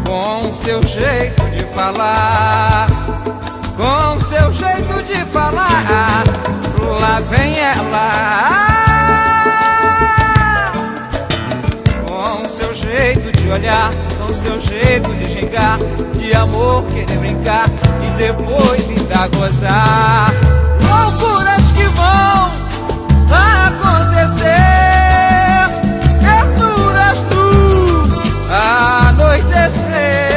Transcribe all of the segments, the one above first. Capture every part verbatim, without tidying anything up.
com seu jeito de falar, com seu jeito de falar. Lá vem ela, com seu jeito de olhar, com seu jeito de gingar, de amor querer brincar e depois ainda gozar. Loucuras que vão acontecer, ternuras no anoitecer,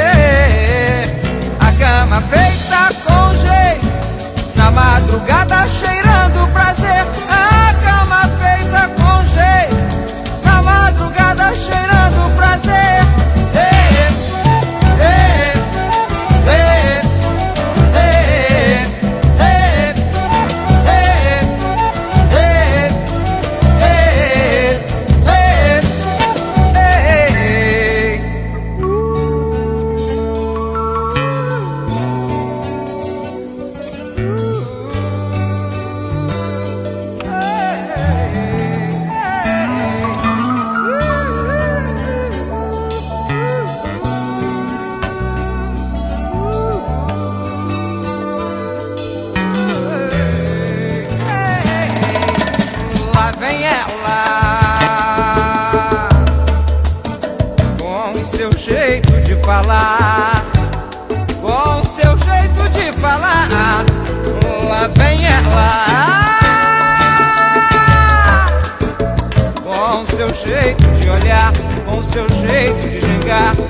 a cama feita com jeito, na madrugada cheirando prazer. A cama feita com jeito, na madrugada cheirando prazer. Vem ela, com seu jeito de falar, com seu jeito de falar. Lá vem ela, com seu jeito de olhar, com seu jeito de gingar,